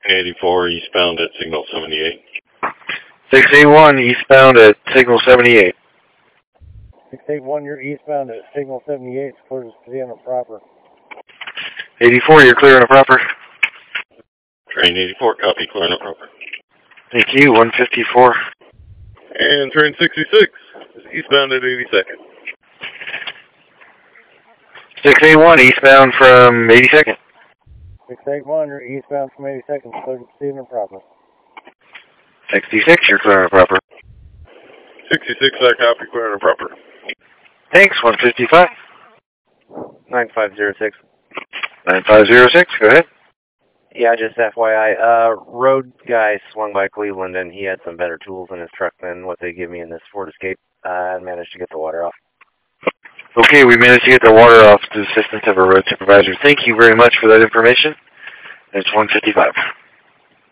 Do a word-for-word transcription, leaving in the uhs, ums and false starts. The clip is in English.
eighty-four eastbound at signal seventy-eight. six eighty-one eastbound at signal seventy-eight. six eighty-one, you're eastbound at signal seventy-eight, clear to Sienna proper. eighty-four, you're clear and proper. Train eighty-four, copy, clear and proper. Thank you, one fifty-four. And train sixty-six is eastbound at eighty-second. six eighty-one eastbound from eighty-second. six eighty-one, you're eastbound from eighty-second, clear to Sienna proper. sixty-six, you're clear and proper. sixty-six, I copy, clear and proper. Thanks, one fifty-five. nine five zero six. nine five zero six, go ahead. Yeah, just F Y I, uh, road guy swung by Cleveland and he had some better tools in his truck than what they give me in this Ford Escape. I uh, managed to get the water off. Okay, we managed to get the water off to the assistance of our road supervisor. Thank you very much for that information. It's one fifty-five.